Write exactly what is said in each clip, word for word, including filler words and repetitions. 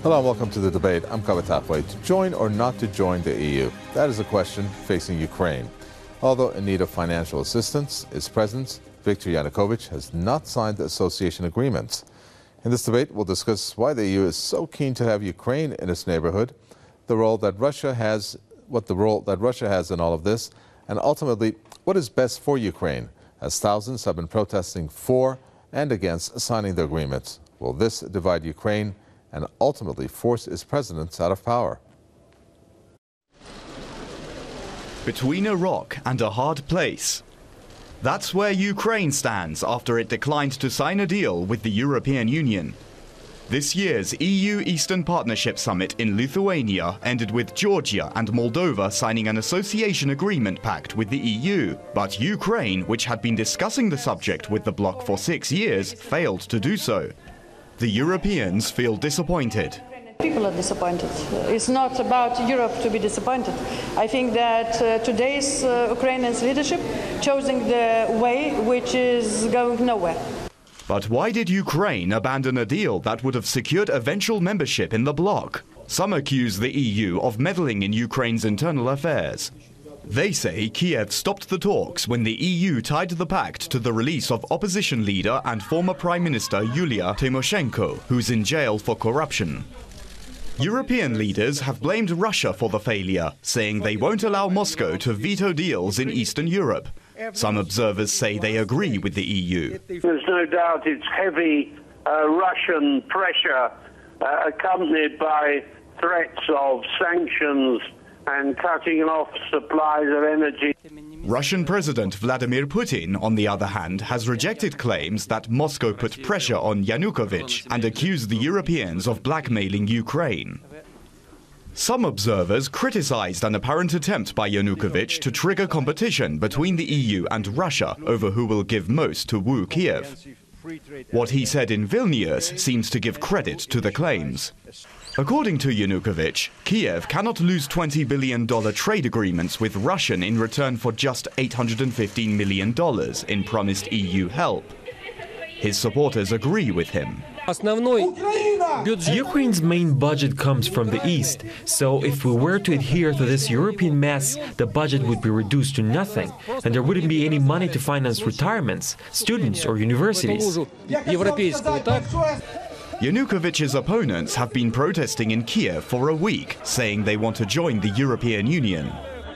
Hello and welcome to the debate. I'm Kavatapwe. To join or not to join the E U? That is a question facing Ukraine. Although in need of financial assistance, its president, Viktor Yanukovych, has not signed the association agreement. In this debate, we'll discuss why the E U is so keen to have Ukraine in its neighborhood, the role that Russia has, what the role that Russia has in all of this, and ultimately, what is best for Ukraine, as thousands have been protesting for and against signing the agreement. Will this divide Ukraine and ultimately force its president out of power? Between a rock and a hard place. That's where Ukraine stands after it declined to sign a deal with the European Union. This year's E U Eastern Partnership Summit in Lithuania ended with Georgia and Moldova signing an association agreement pact with the E U. But Ukraine, which had been discussing the subject with the bloc for six years, failed to do so. The Europeans feel disappointed. People are disappointed. It's not about Europe to be disappointed. I think that uh, today's uh, Ukrainian leadership choosing the way which is going nowhere. But why did Ukraine abandon a deal that would have secured eventual membership in the bloc? Some accuse the E U of meddling in Ukraine's internal affairs. They say Kiev stopped the talks when the E U tied the pact to the release of opposition leader and former Prime Minister Yulia Tymoshenko, who's in jail for corruption. European leaders have blamed Russia for the failure, saying they won't allow Moscow to veto deals in Eastern Europe. Some observers say they agree with the E U. There's no doubt it's heavy uh, Russian pressure uh, accompanied by threats of sanctions and cutting off supplies of energy. Russian President Vladimir Putin, on the other hand, has rejected claims that Moscow put pressure on Yanukovych and accused the Europeans of blackmailing Ukraine. Some observers criticized an apparent attempt by Yanukovych to trigger competition between the E U and Russia over who will give most to woo Kiev. What he said in Vilnius seems to give credit to the claims. According to Yanukovych, Kiev cannot lose twenty billion dollars trade agreements with Russia in return for just eight hundred fifteen million dollars in promised E U help. His supporters agree with him. Ukraine's main budget comes from the East, so if we were to adhere to this European mess, the budget would be reduced to nothing, and there wouldn't be any money to finance retirements, students or universities. Yanukovych's opponents have been protesting in Kiev for a week, saying they want to join the European Union.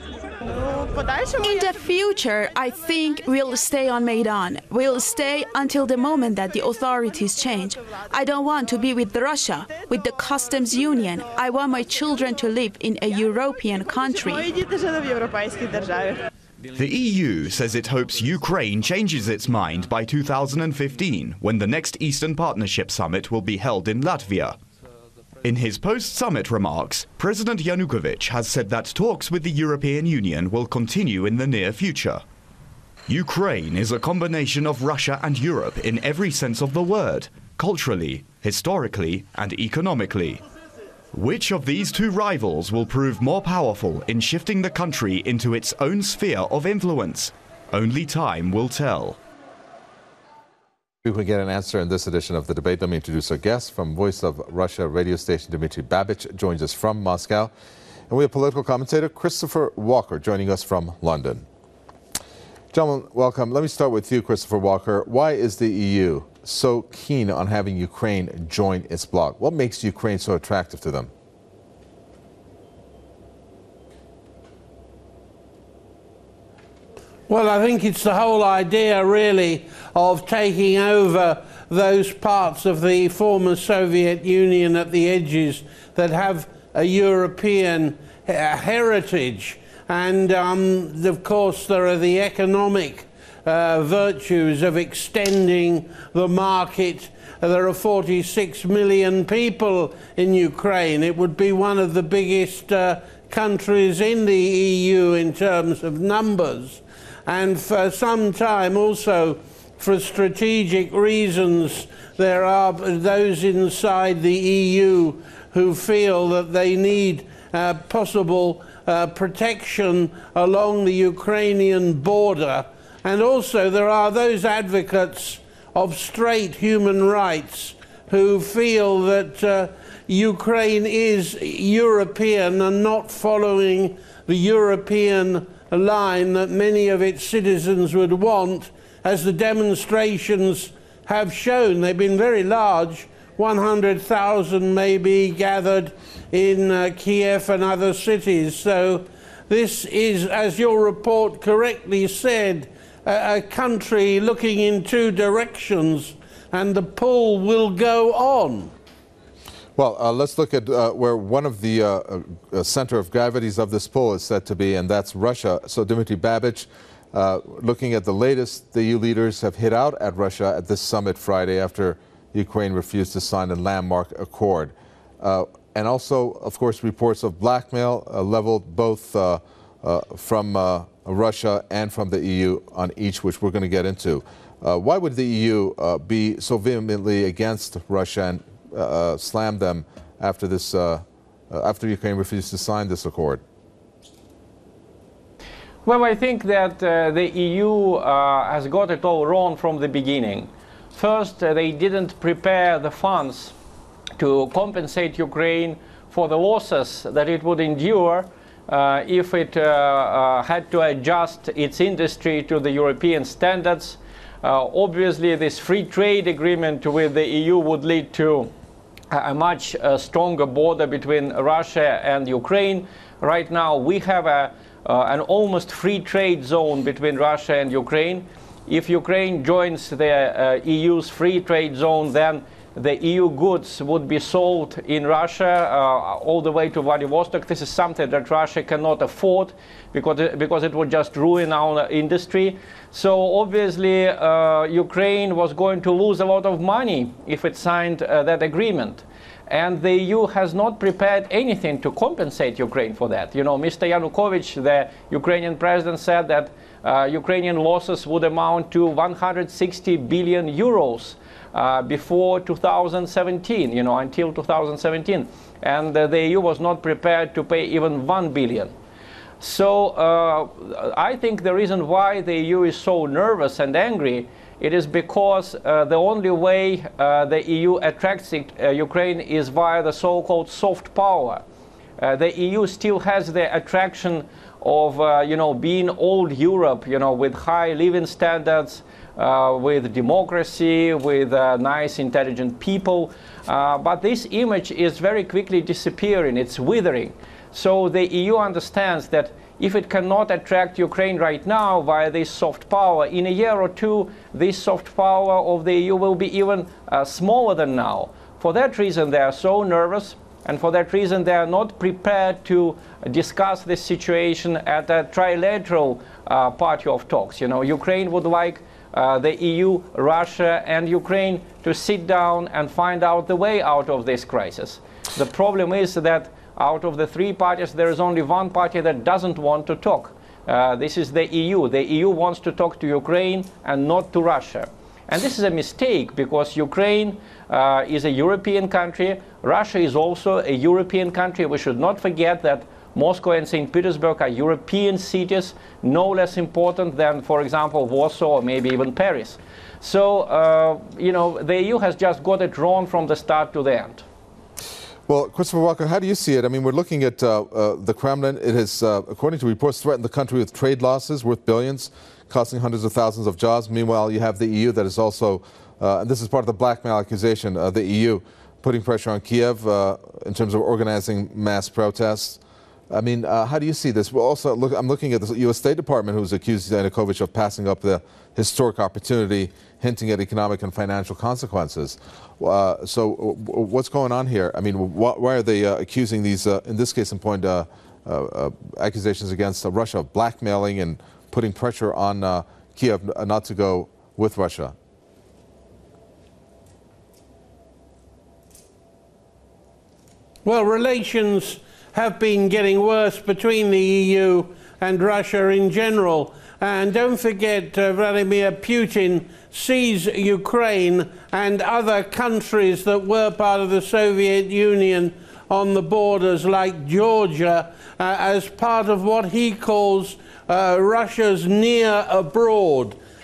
In the future, I think we'll stay on Maidan. We'll stay until the moment that the authorities change. I don't want to be with Russia, with the customs union. I want my children to live in a European country. The E U says it hopes Ukraine changes its mind by two thousand fifteen, when the next Eastern Partnership Summit will be held in Latvia. In his post-summit remarks, President Yanukovych has said that talks with the European Union will continue in the near future. Ukraine is a combination of Russia and Europe in every sense of the word, culturally, historically, and economically. Which of these two rivals will prove more powerful in shifting the country into its own sphere of influence? Only time will tell. We can get an answer in this edition of the debate. Let me introduce our guest. From Voice of Russia radio station, Dmitry Babich joins us from Moscow. And we have political commentator Christopher Walker joining us from London. Gentlemen, welcome. Let me start with you, Christopher Walker. Why is the E U so keen on having Ukraine join its bloc? What makes Ukraine so attractive to them? Well, I think it's the whole idea, really, of taking over those parts of the former Soviet Union at the edges that have a European uh, heritage. And, um, of course, there are the economic uh, virtues of extending the market. There are forty-six million people in Ukraine. It would be one of the biggest uh, countries in the E U in terms of numbers. And for some time also, for strategic reasons, there are those inside the E U who feel that they need uh, possible uh, protection along the Ukrainian border. And also there are those advocates of straight human rights who feel that uh, Ukraine is European and not following the European line that many of its citizens would want, as the demonstrations have shown. They've been very large. one hundred thousand maybe gathered in uh, Kiev and other cities. So this is, as your report correctly said, a, a country looking in two directions, and the pull will go on. Well, uh, let's look at uh, where one of the uh, uh, center of gravities of this pull is said to be, and that's Russia. So, Dmitry Babich, uh, looking at the latest, the E U leaders have hit out at Russia at this summit Friday after Ukraine refused to sign a landmark accord. Uh, and also, of course, reports of blackmail uh, leveled both uh, uh, from uh, Russia and from the E U on each, which we're going to get into. Uh, why would the E U uh, be so vehemently against Russia and uh, slam them after this, uh, uh, after Ukraine refused to sign this accord? Well, I think that uh, the E U uh, has got it all wrong from the beginning. First, uh, they didn't prepare the funds to compensate Ukraine for the losses that it would endure uh, if it uh, uh, had to adjust its industry to the European standards. Uh, obviously, this free trade agreement with the E U would lead to a much uh, stronger border between Russia and Ukraine. Right now, we have a, uh, an almost free trade zone between Russia and Ukraine. If Ukraine joins the uh, E U's free trade zone, then the E U goods would be sold in Russia uh, all the way to Vladivostok. This is something that Russia cannot afford because it, because it would just ruin our industry. So obviously uh, Ukraine was going to lose a lot of money if it signed uh, that agreement. And the E U has not prepared anything to compensate Ukraine for that. You know, Mister Yanukovych, the Ukrainian president, said that uh, Ukrainian losses would amount to one hundred sixty billion euros uh, before two thousand seventeen, you know, until two thousand seventeen. And uh, the E U was not prepared to pay even one billion. So uh, I think the reason why the E U is so nervous and angry, it is because uh, the only way uh, the E U attracts it, uh, Ukraine is via the so-called soft power. Uh, the E U still has the attraction of, uh, you know, being old Europe, you know, with high living standards, uh, with democracy, with uh, nice, intelligent people. Uh, but this image is very quickly disappearing. It's withering. So the E U understands that if it cannot attract Ukraine right now via this soft power, in a year or two, this soft power of the E U will be even uh, smaller than now. For that reason, they are so nervous, and for that reason, they are not prepared to discuss this situation at a trilateral uh, party of talks. You know, Ukraine would like uh, the E U, Russia, and Ukraine to sit down and find out the way out of this crisis. The problem is that out of the three parties, there is only one party that doesn't want to talk. Uh, this is the E U. The E U wants to talk to Ukraine and not to Russia. And this is a mistake because Ukraine uh, is a European country. Russia is also a European country. We should not forget that Moscow and Saint Petersburg are European cities, no less important than, for example, Warsaw or maybe even Paris. So, uh, you know, the E U has just got it wrong from the start to the end. Well, Christopher Walker, how do you see it? I mean, we're looking at uh, uh, the Kremlin. It has, uh, according to reports, threatened the country with trade losses worth billions, costing hundreds of thousands of jobs. Meanwhile, you have the E U that is also, uh, and this is part of the blackmail accusation, uh, the E U putting pressure on Kiev uh, in terms of organizing mass protests. I mean, uh, how do you see this? Well, also, look, I'm looking at the U S State Department, who's accused Yanukovych of passing up the historic opportunity, hinting at economic and financial consequences. Uh, so what's going on here? I mean, wh why are they uh, accusing these, uh, in this case in point, uh, uh, uh, accusations against uh, Russia of blackmailing and putting pressure on uh, Kiev not to go with Russia? Well, relations have been getting worse between the E U and Russia in general. And don't forget, uh, Vladimir Putin sees Ukraine and other countries that were part of the Soviet Union on the borders, like Georgia, uh, as part of what he calls uh, Russia's near abroad.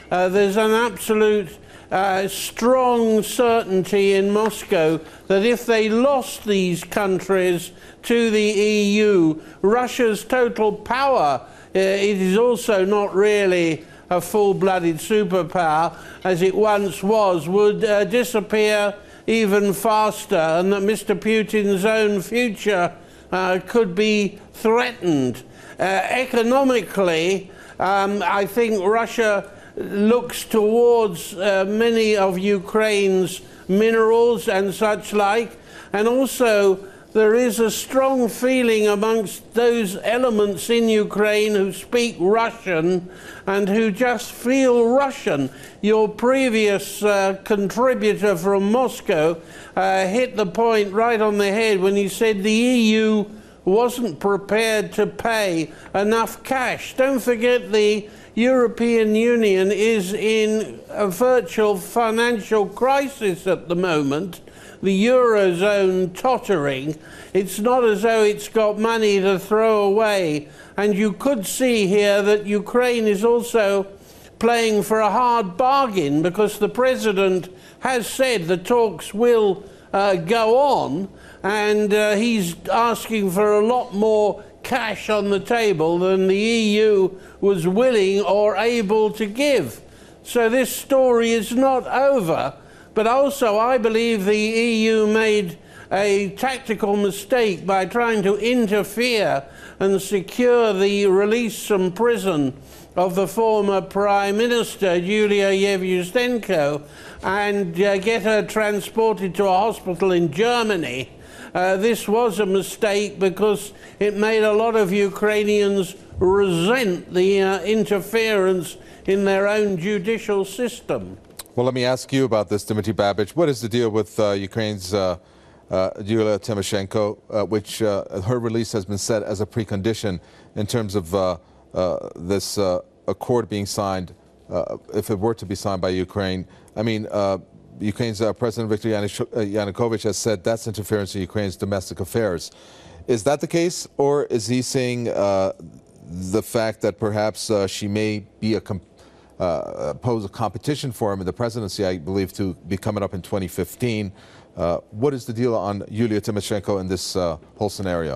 uh, there's an absolute uh, strong certainty in Moscow that if they lost these countries to the E U, Russia's total power, uh, it is also not really a full-blooded superpower as it once was, would uh, disappear even faster, and that Mister Putin's own future uh, could be threatened. Uh, economically, um, I think Russia looks towards uh, many of Ukraine's minerals and such like, and also there is a strong feeling amongst those elements in Ukraine who speak Russian and who just feel Russian. Your previous uh, contributor from Moscow uh, hit the point right on the head when he said the E U wasn't prepared to pay enough cash. Don't forget the European Union is in a virtual financial crisis at the moment. The Eurozone tottering. It's not as though it's got money to throw away. And you could see here that Ukraine is also playing for a hard bargain because the president has said the talks will uh, go on, and uh, he's asking for a lot more cash on the table than the E U was willing or able to give. So this story is not over. But also, I believe the E U made a tactical mistake by trying to interfere and secure the release from prison of the former Prime Minister, Yulia Yevtushenko, and uh, get her transported to a hospital in Germany. Uh, this was a mistake because it made a lot of Ukrainians resent the uh, interference in their own judicial system. Well, let me ask you about this, Dmitry Babich. What is the deal with uh, Ukraine's uh, uh, Yulia Tymoshenko, uh, which uh, her release has been set as a precondition in terms of uh, uh, this uh, accord being signed, uh, if it were to be signed by Ukraine? I mean, uh, Ukraine's uh, President Viktor Yanukovych has said that's interference in Ukraine's domestic affairs. Is that the case, or is he saying uh, the fact that perhaps uh, she may be a comp Uh, pose a competition for him in the presidency, I believe, to be coming up in twenty fifteen. Uh, what is the deal on Yulia Tymoshenko in this uh, whole scenario?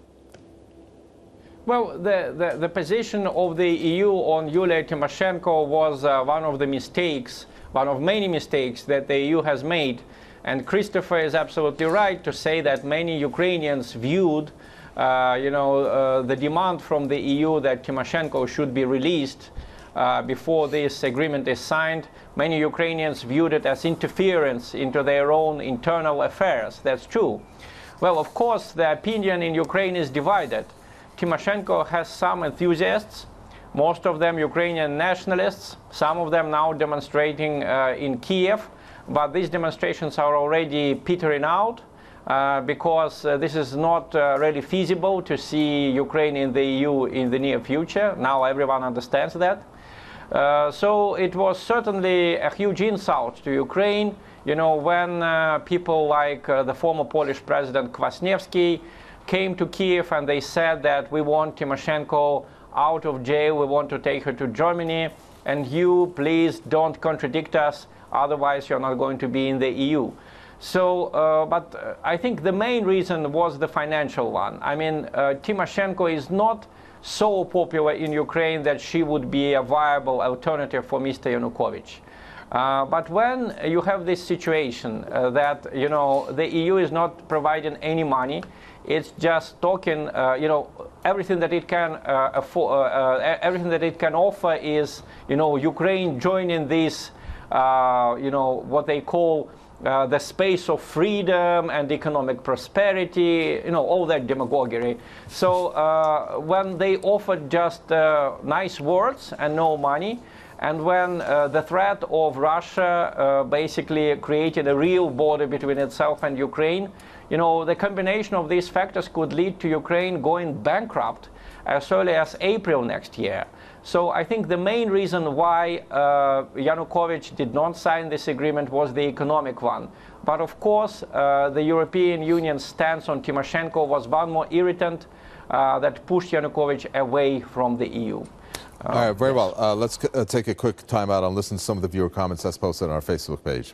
Well, the, the, the position of the E U on Yulia Tymoshenko was uh, one of the mistakes, one of many mistakes that the E U has made. And Christopher is absolutely right to say that many Ukrainians viewed uh, you know, uh, the demand from the E U that Tymoshenko should be released Uh, before this agreement is signed. Many Ukrainians viewed it as interference into their own internal affairs. That's true. Well, of course, the opinion in Ukraine is divided. Tymoshenko has some enthusiasts, most of them Ukrainian nationalists, some of them now demonstrating uh, in Kiev, but these demonstrations are already petering out uh, because uh, this is not uh, really feasible to see Ukraine in the E U in the near future. Now everyone understands that. Uh, so it was certainly a huge insult to Ukraine, you know, when uh, people like uh, the former Polish President Kwasniewski came to Kiev and they said that we want Tymoshenko out of jail, we want to take her to Germany, and you please don't contradict us, otherwise you're not going to be in the E U. So, uh, but uh, I think the main reason was the financial one. I mean, uh, Tymoshenko is not so popular in Ukraine that she would be a viable alternative for Mister Yanukovych. Uh, but when you have this situation uh, that, you know, the E U is not providing any money, it's just talking, uh, you know, everything that it can uh, afford, uh, uh, everything that it can offer is, you know, Ukraine joining this, uh, you know, what they call Uh, the space of freedom and economic prosperity, you know, all that demagoguery. So uh, when they offered just uh, nice words and no money, and when uh, the threat of Russia uh, basically created a real border between itself and Ukraine, you know, the combination of these factors could lead to Ukraine going bankrupt as early as April next year. So I think the main reason why uh, Yanukovych did not sign this agreement was the economic one. But of course, uh, the European Union's stance on Tymoshenko was one more irritant uh, that pushed Yanukovych away from the E U. All right, very well. Uh, let's uh, take a quick time out and listen to some of the viewer comments that's posted on our Facebook page.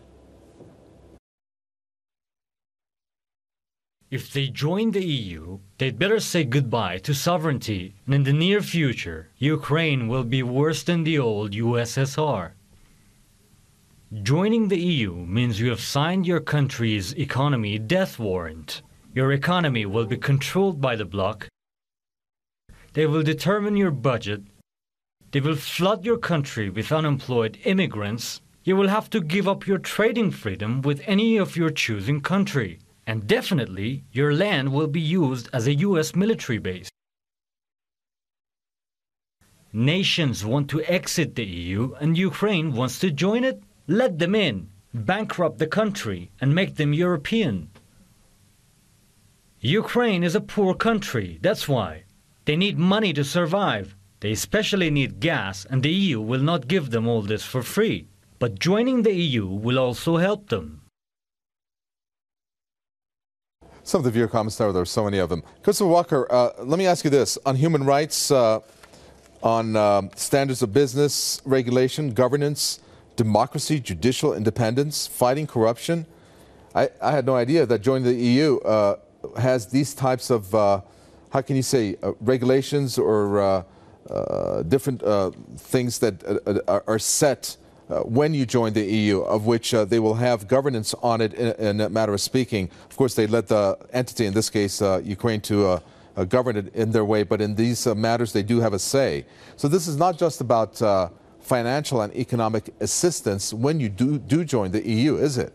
If they join the E U, they'd better say goodbye to sovereignty, and in the near future, Ukraine will be worse than the old U S S R. Joining the E U means you have signed your country's economy death warrant. Your economy will be controlled by the bloc. They will determine your budget. They will flood your country with unemployed immigrants. You will have to give up your trading freedom with any of your choosing country. And definitely, your land will be used as a U S military base. Nations want to exit the E U, and Ukraine wants to join it? Let them in, bankrupt the country, and make them European. Ukraine is a poor country, that's why. They need money to survive. They especially need gas, and the E U will not give them all this for free. But joining the E U will also help them. Some of the viewer comments there, there are so many of them. Christopher Walker, uh, let me ask you this. On human rights, uh, on uh, standards of business, regulation, governance, democracy, judicial independence, fighting corruption, I, I had no idea that joining the E U uh, has these types of, uh, how can you say, uh, regulations or uh, uh, different uh, things that uh, are set Uh, when you join the E U, of which uh, they will have governance on it in, in a matter of speaking. Of course, they let the entity, in this case, uh, Ukraine, to uh, uh, govern it in their way, but in these uh, matters, they do have a say. So this is not just about uh, financial and economic assistance when you do, do join the E U, is it?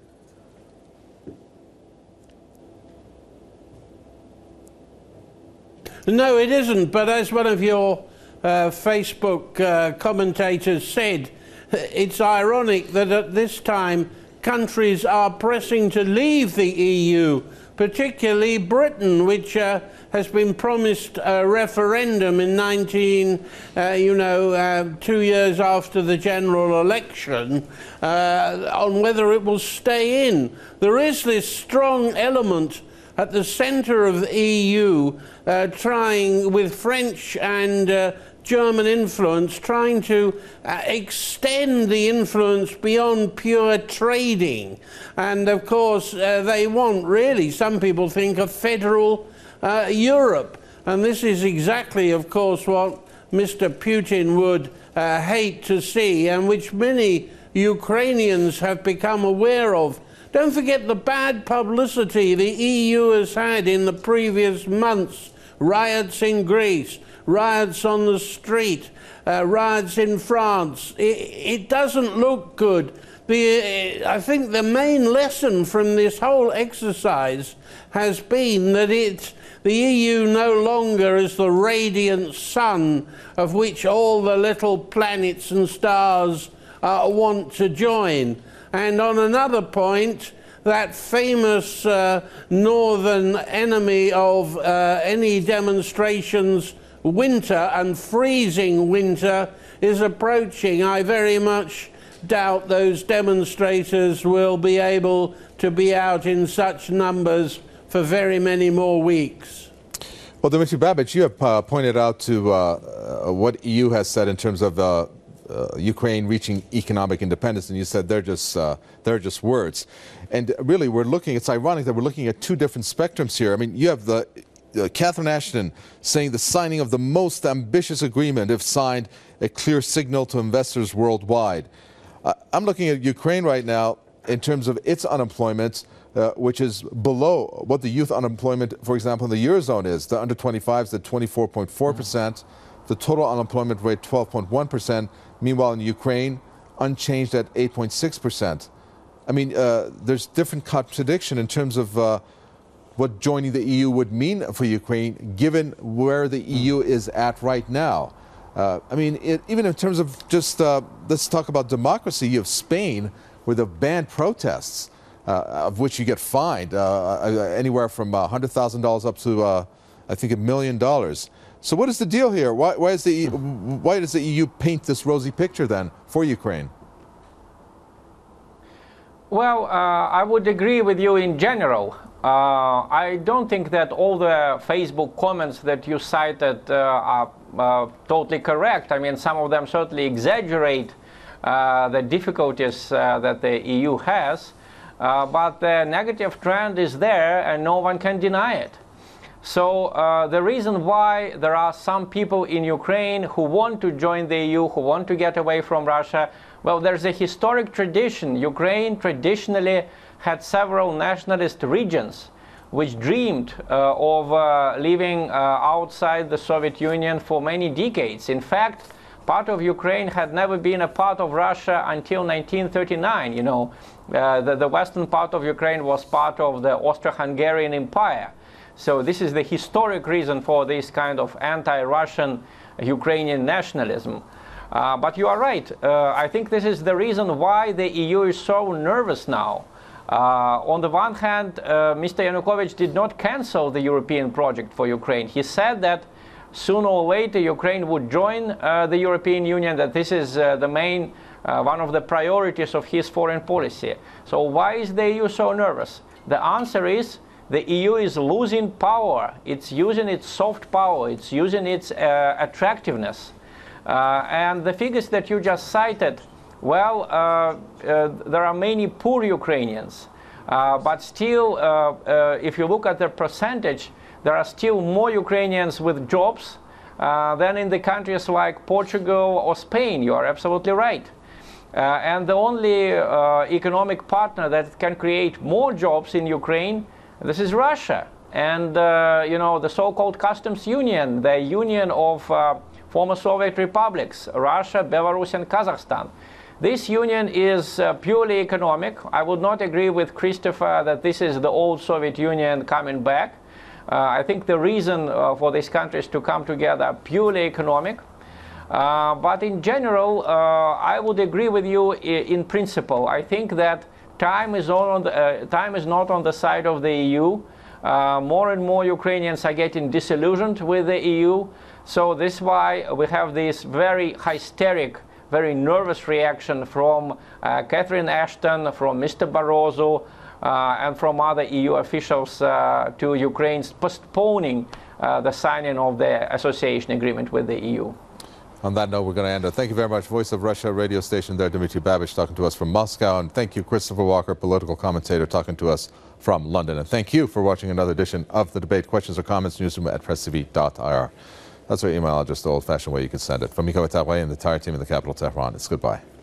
No, it isn't, but as one of your uh, Facebook uh, commentators said, it's ironic that at this time countries are pressing to leave the E U, particularly Britain, which uh, has been promised a referendum in nineteen, uh, you know, uh, two years after the general election, uh, on whether it will stay in. There is this strong element at the centre of the E U, uh, trying with French and uh, German influence, trying to uh, extend the influence beyond pure trading. And of course, uh, they want really, some people think, a federal uh, Europe. And this is exactly, of course, what Mister Putin would uh, hate to see, and which many Ukrainians have become aware of. Don't forget the bad publicity the E U has had in the previous months. Riots in Greece, riots on the street, uh, riots in France. It, it doesn't look good. The, I think the main lesson from this whole exercise has been that it, the E U no longer is the radiant sun of which all the little planets and stars uh, want to join. And on another point, that famous uh, northern enemy of uh, any demonstrations, winter and freezing winter, is approaching. I very much doubt those demonstrators will be able to be out in such numbers for very many more weeks. Well, Dmitry Babich, you have uh, pointed out to uh, uh, what E U has said in terms of uh, uh, Ukraine reaching economic independence, and you said they're just uh, they're just words. And really, we're looking. It's ironic that we're looking at two different spectrums here. I mean, you have the uh, Catherine Ashton saying the signing of the most ambitious agreement, if signed, a clear signal to investors worldwide. Uh, I'm looking at Ukraine right now in terms of its unemployment, uh, which is below what the youth unemployment, for example, in the Eurozone is. The under twenty-fives at twenty-four point four percent, the total unemployment rate twelve point one percent. Meanwhile, in Ukraine, unchanged at eight point six percent. I mean, uh, there's different contradiction in terms of uh, what joining the E U would mean for Ukraine, given where the E U is at right now. Uh, I mean, it, even in terms of just, uh, let's talk about democracy, you have Spain where they've banned protests, uh, of which you get fined uh, anywhere from one hundred thousand dollars up to, uh, I think, a million dollars. So what is the deal here? Why, why, is the, why does the E U paint this rosy picture then for Ukraine? Well, uh, I would agree with you in general. Uh, I don't think that all the Facebook comments that you cited uh, are uh, totally correct. I mean, some of them certainly exaggerate uh, the difficulties uh, that the E U has, uh, but the negative trend is there and no one can deny it. So uh, the reason why there are some people in Ukraine who want to join the E U, who want to get away from Russia, well, there's a historic tradition. Ukraine traditionally had several nationalist regions which dreamed uh, of uh, living uh, outside the Soviet Union for many decades. In fact, part of Ukraine had never been a part of Russia until nineteen thirty-nine. You know, uh, the, the western part of Ukraine was part of the Austro-Hungarian Empire. So this is the historic reason for this kind of anti-Russian Ukrainian nationalism. Uh, but you are right. Uh, I think this is the reason why the E U is so nervous now. Uh, on the one hand, uh, Mister Yanukovych did not cancel the European project for Ukraine. He said that sooner or later Ukraine would join uh, the European Union, that this is uh, the main, uh, one of the priorities of his foreign policy. So why is the E U so nervous? The answer is the E U is losing power. It's using its soft power. It's using its uh, attractiveness. Uh, and the figures that you just cited, well, uh, uh, there are many poor Ukrainians. Uh, but still, uh, uh, if you look at the percentage, there are still more Ukrainians with jobs uh, than in the countries like Portugal or Spain. You are absolutely right. Uh, and the only uh, economic partner that can create more jobs in Ukraine, this is Russia. And, uh, you know, the so-called customs union, the union of uh, former Soviet republics, Russia, Belarus, and Kazakhstan. This union is uh, purely economic. I would not agree with Christopher that this is the old Soviet Union coming back. Uh, I think the reason uh, for these countries to come together are purely economic. Uh, but in general, uh, I would agree with you in principle. I think that time is, on the, uh, time is not on the side of the E U. Uh, more and more Ukrainians are getting disillusioned with the E U. So this is why we have this very hysteric, very nervous reaction from uh, Catherine Ashton, from Mister Barroso, uh, and from other E U officials uh, to Ukraine's postponing uh, the signing of the association agreement with the E U. On that note, we're going to end it. Thank you very much. Voice of Russia radio station there, Dmitry Babich, talking to us from Moscow. And thank you, Christopher Walker, political commentator, talking to us from London. And thank you for watching another edition of The Debate. Questions or comments, newsroom at press t v dot i r. That's our email address, the old-fashioned way you can send it. From Miko Ataway and the entire team in the capital, Tehran, it's goodbye.